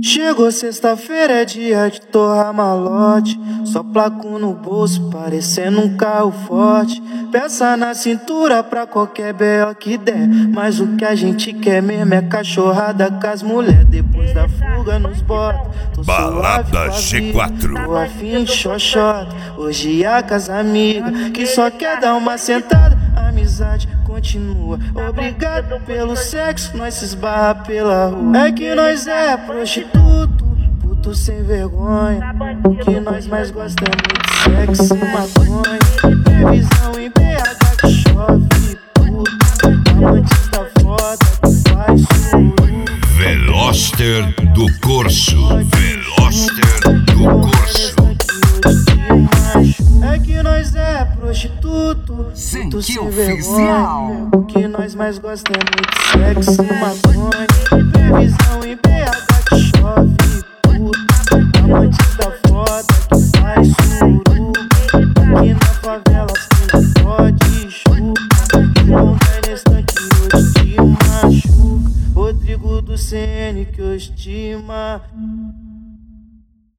Chegou sexta-feira, é dia de torrar malote. Só placo no bolso, parecendo um carro forte. Peça na cintura pra qualquer B.O. que der. Mas o que a gente quer mesmo é cachorrada com as mulher. Depois da fuga nos bota, tô Balada G4. Tô afim de xoxota, hoje é com as amigas que só quer dar uma sentada. A amizade continua. Obrigado pelo sexo, nós se esbarra pela rua. É que nós é prostituto, puto sem vergonha. O que nós mais gostamos de sexo e maconha. Previsão em BH que chove, puto. Amantes da foda que faz suru. Veloster do Corso. Veloster do Corso. É que nós é prostituto, puto sem vergonha. O que nós mais gostamos de sexo e maconha. Previsão em BH que chove, puto. Amantes da foda que faz suru. Aqui na favela as que pode chupa. Não vai nesse tanque hoje te machuca. Rodrigo do CN que hoje te